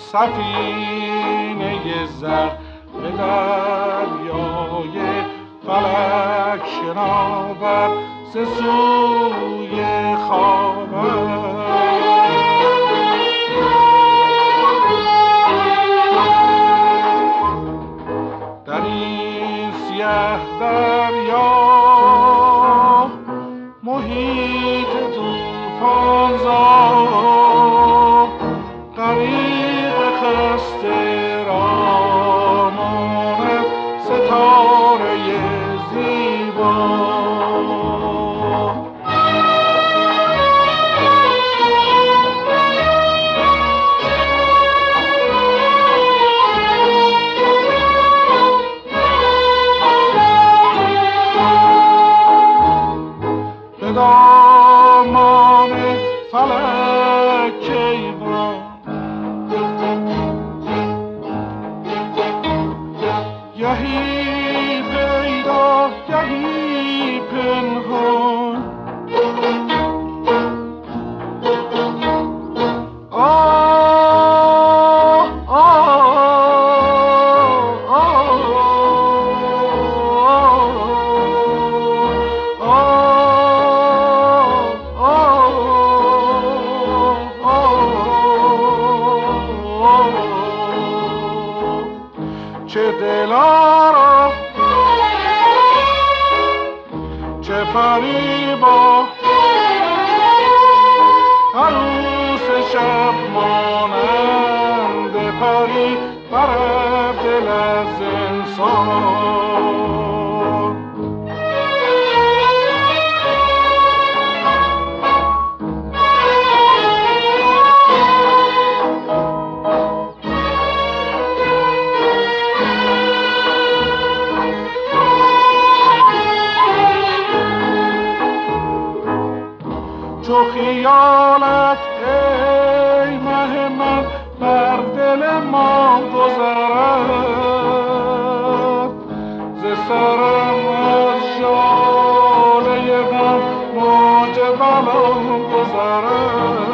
سفینه زر به دریای فلک شناور ز سوی خاور. در این سیه دریا محیط طوفان زا غریق خسته را ماند ستاره زیبا. به دامان فلک کیوان گهی پیدا گهی پنهان چه دلارا چه فریبا عروس شب مانند پری بر دل از انسان. چو خیالت ای مه من بر دل ما گذرد ز سرم از ژاله غم موج بلا گذرد.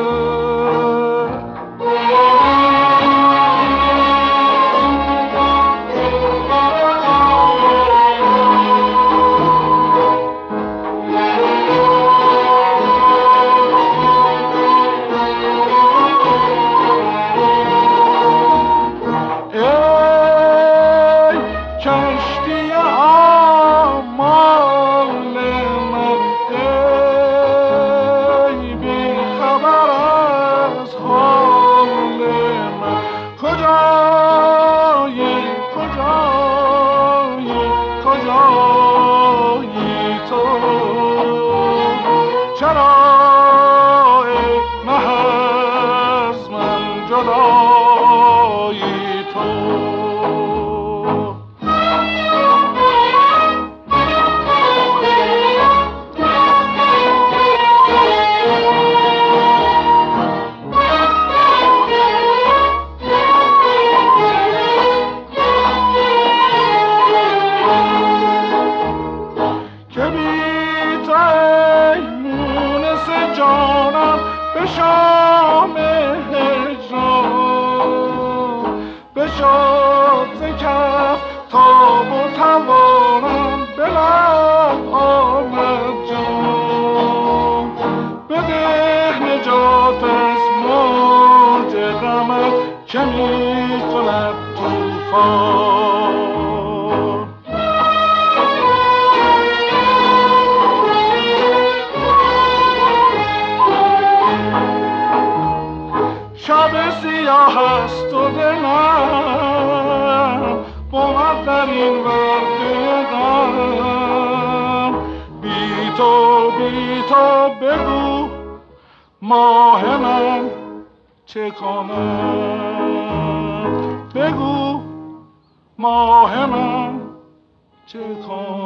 شام هجران بشد ز کف تاب و توانم به لب آمد جان. بده نجات از موج غمت که می کند طوفان. شب سیاه است و دلم بود در این ورطه غم. بی تو بگو ماه من چه کنم، بگو ماه من چه کنم.